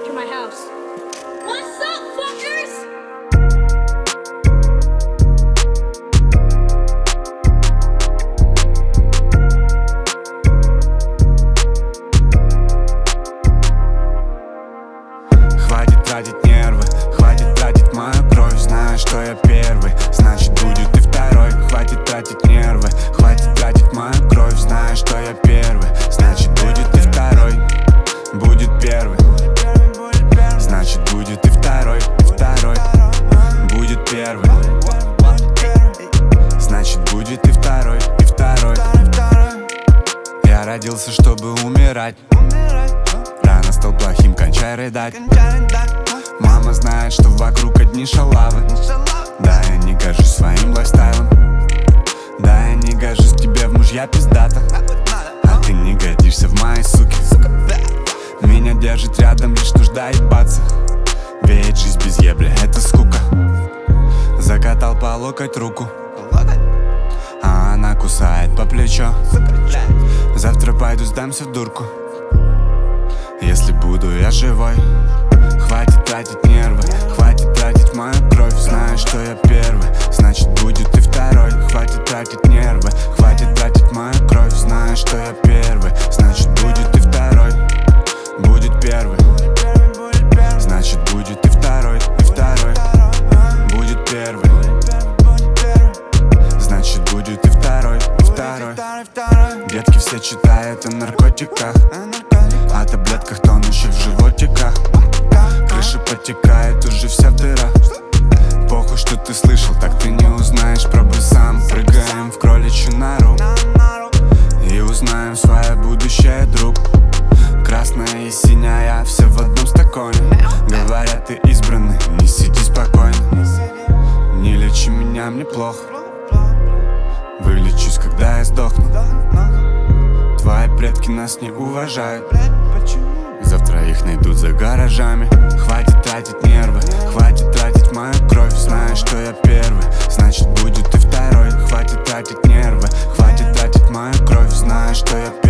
to my house. What's up, fuckers? Хватит тратить нервы, хватит тратить мою кровь. Знаю, что я первый, значит будет и второй. Хватит тратить нервы, хватит тратить мою кровь. Знаю, что я первый, значит будет и второй. Будет первый, значит будет и второй, и второй. Будет первый, значит будет и второй, и второй. Я родился, чтобы умирать. Рано стал плохим, кончай рыдать. Мама знает, что вокруг одни шалавы. Да, я не горжусь своим лайфстайлом. Да, я не горжусь тебе в мужья пиздата. А ты не годишься в мои суки. Меня держит рядом лишь нужда ебаться. Ведь жизнь без ебли — это скука. Закатал по локоть руку, а она кусает по плечо. Завтра пойду сдамся в дурку, если буду я живой. Хватит тратить нервы, хватит тратить мою кровь. Знаю, что я первый, значит будет и второй. Хватит тратить нервы, хватит тратить мою кровь. Знаю, что я первый, значит будет и второй. Будет первый, значит будет и второй, и второй. Будет первый, значит будет и второй, и второй. Детки все читают о наркотиках, о таблетках, тонущих в животиках. Крыша потекает, уже вся в дырах. Похуй, что ты слышал, так ты не узнаешь. Пробуй сам, прыгаем в кроличью нору и узнаем свое будущее, друг. Красная и синяя, все в одном стакане. Говорят, ты избранный, не сиди спокойно. Не лечи меня, мне плохо. Вылечусь, когда я сдохну. Твои предки нас не уважают. Завтра их найдут за гаражами. Хватит тратить нервы, хватит тратить мою кровь. Знаю, что я первый, значит будет и второй. Хватит тратить нервы, хватит тратить мою кровь. Знаю, что я первый.